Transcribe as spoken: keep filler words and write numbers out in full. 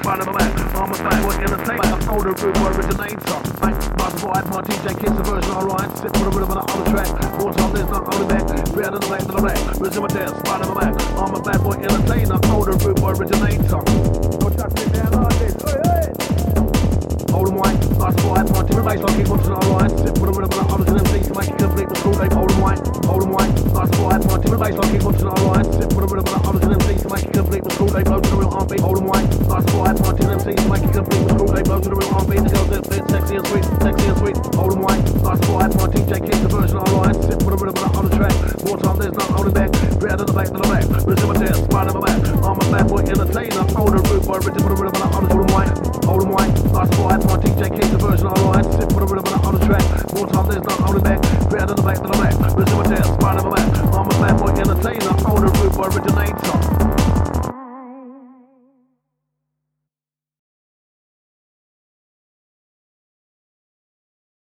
spine of my back. I'm a bad boy entertainer, I'm on the root originator. My vibe, my D J Kiss the version alright. Sit for the rhythm on the other track. More time there's not on the back. Better than the back to the rack. Resume my dance, spine of my back. I'm a bad boy entertainer, on the root originator. Don't touch me down like this. Hey, hey. Hold 'em white, last vibe, my team bass, I'll keep on to the alright. Sit for the rhythm on the other track. M Cs make it complete with school, they hold 'em white. Hold 'em white, last vibe, my team bass, I'll keep on to the alright. Sit for the rhythm on the other track. M Cs make it complete with school, they blow to the real R and B. Hold 'em white, last vibe, my team M Cs make it complete with school, they blow to the real R and B. The girls that fit sexy and sweet, sexy and sweet. Hold 'em white, last vibe, my D J Kiss the version alright. Sit for the rhythm on the other track. More time there's not holding back. Better than the back to the back. Resume my dance, spine of my back. I'm a bad boy entertainer, on the root boy, rigid for the rhythm on the other. Hold 'em white, hold 'em white, last vibe, my D J Kiss the version alright. Sit for the rhythm on the other track. More time there's not holding back. Better than the back to the back. Resume my dance, spine of my back. I'm a bad boy entertainer, on the root boy, originator.